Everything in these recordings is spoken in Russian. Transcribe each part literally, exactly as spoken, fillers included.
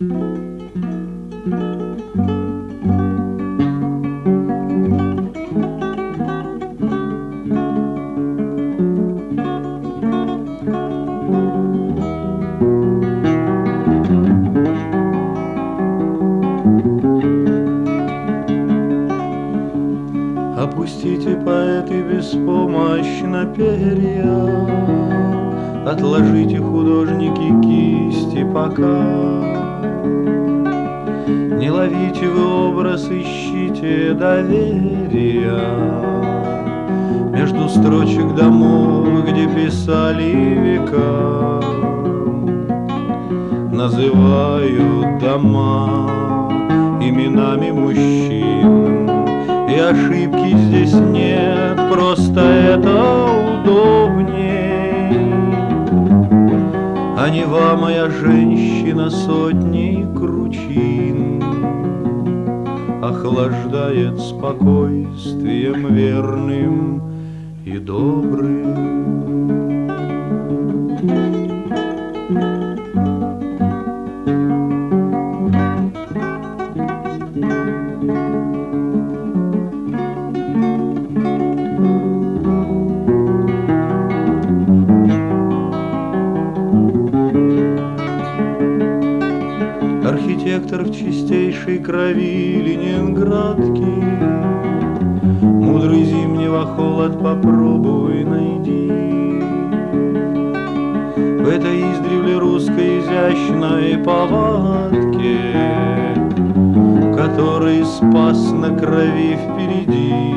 Опустите, поэты, беспомощно перья, отложите, художники, кисти пока. Не ловите вы образ, ищите доверия между строчек домов, где писали века. Называют дома именами мужчин, и ошибки здесь нет, просто это удобней. А Нева, моя женщина, сотней кручин охлаждает спокойствием верным и добрым. Архитектор в чистейшей крови ленинградки, мудрый зимнего холод попробуй найди. В этой издревле русской изящной повадке, который спас на крови впереди.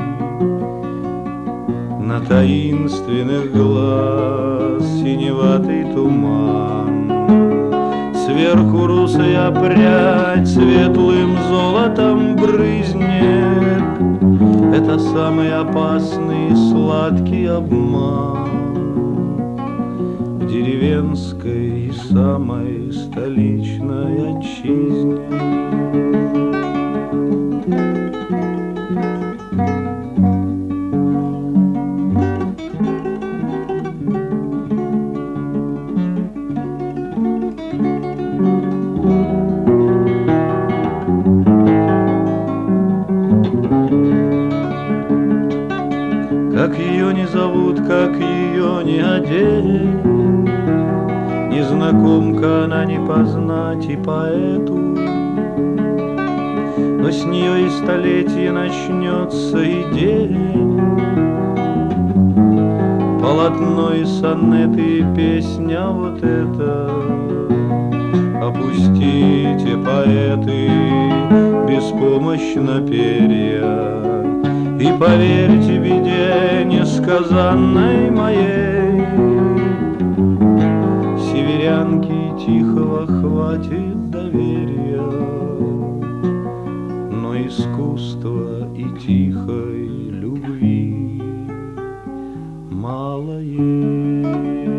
На таинственных глаз синеватый туман, сверху русая прядь светлым золотом брызнет. Это самый опасный сладкий обман в деревенской и самой столичной отчизне. Как ее не зовут, как ее не одеть, незнакомка она не познать и поэту. Но с нее и столетие начнется и день, полотно и сонеты, и песня вот эта. Опустите, поэты, беспомощно перья, и поверьте беде несказанной моей. Северянки тихого хватит доверия, но искусства и тихой любви мало ей.